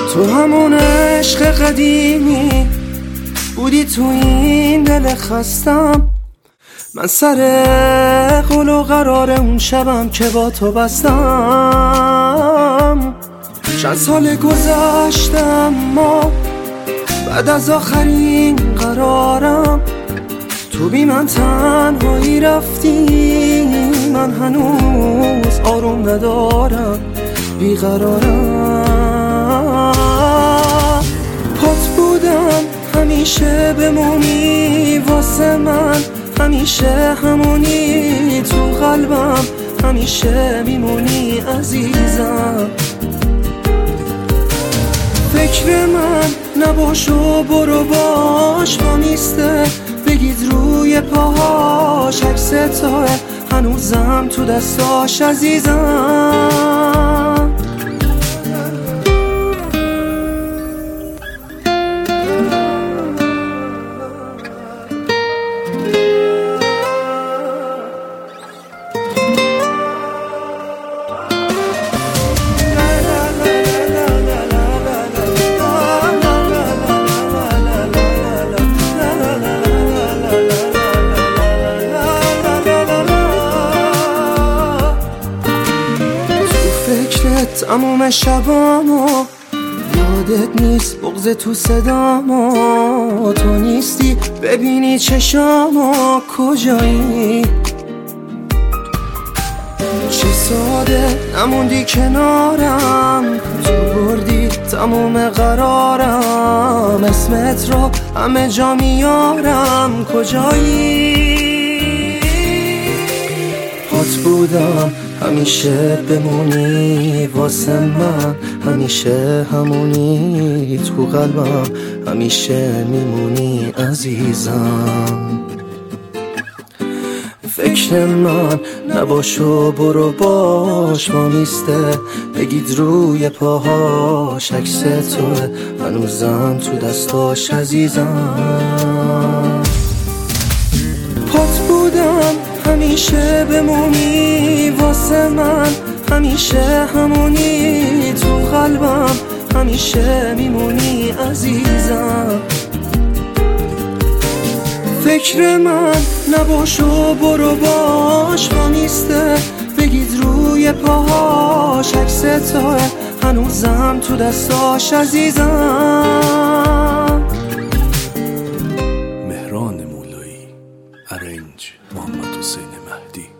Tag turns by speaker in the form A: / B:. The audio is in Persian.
A: تو همون عشق قدیمی بودی تو این دل خستم. من سر قول و قرار اون شبم که با تو بستم. چند سال گذشته اما بعد از آخرین قرارم تو بی من تنهایی رفتی. من هنوز آروم ندارم، بیقرارم. پات بودم همیشه بمونی واسه من، همیشه همونی تو قلبم، همیشه میمونی عزیزم. فکر من نباش و برو باش، ما نیسته بگید روی پاهاش. عکس توه هنوزم تو دستاش عزیزم. تموم شبامو یادت نیست، بغض تو صدامو تو نیستی ببینی چشامو کجایی. چه ساده نموندی کنارم، تو بردی تموم قرارم. اسمت رو همه جا میارم، کجایی؟ پات بودم همیشه بمونی واسه من، همیشه همونی تو قلبم، همیشه میمونی عزیزم. فکر من نباش و برو باش، ما نیسته بگید روی پاهاش. عکس توه هنوزم تو دستاش عزیزم. پات بودم همیشه بمونی واسه من، همیشه همونی تو قلبم، همیشه میمونی عزیزم. فکر من نباش و برو باش، ما نیسته بگید روی پاهاش. عکس توه هنوزم تو دستاش عزیزم.
B: مهران مولایی، ارنج محمد حسین مهدی.